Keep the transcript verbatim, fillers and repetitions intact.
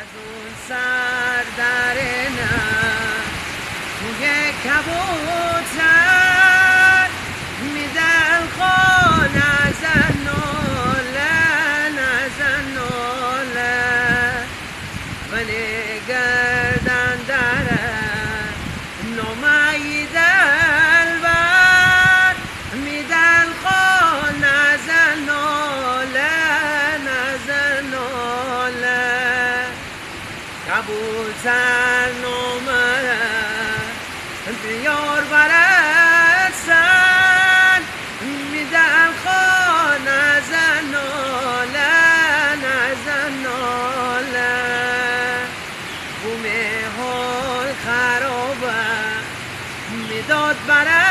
اون سر در نه توی کبوتر میدن خون نزن ناله نزن ناله ولی گردن داره نمایی دلبر میدن خون نزن ناله نزن ناله کبوتر نمره بیار برد سن میدن خون نزن ناله نزن ناله بومه حال خرابه میداد برد